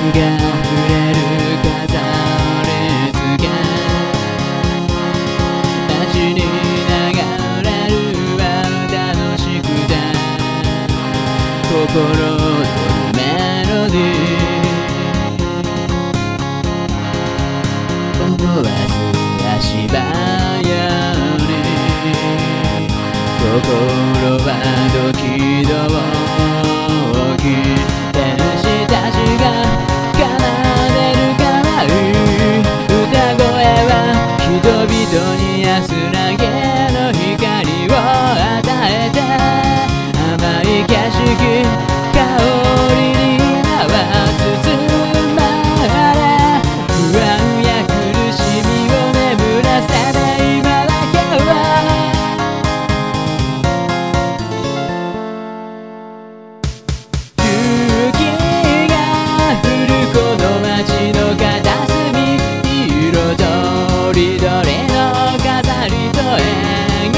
れる飾列が街に流れるは楽しくて心躍るメロディー思わず足早に心はドキドキ天使たちが奏でる可愛い歌声は人々に安らげの光を与えて甘い景色香りに泡包まれ不安や苦しみを眠らせて今だけは雪が降るこの街の片隅色とりどりの飾りと笑顔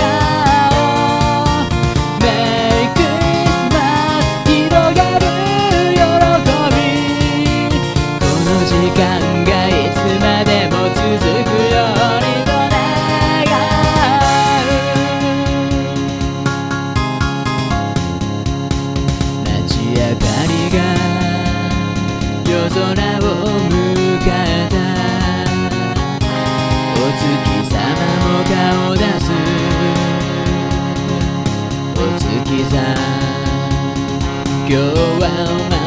メリークリスマス広がる喜びこの時間がいつまでも続くようにと願う街明かりが夜空を迎えたお月様も顔出すお月さん今日はお前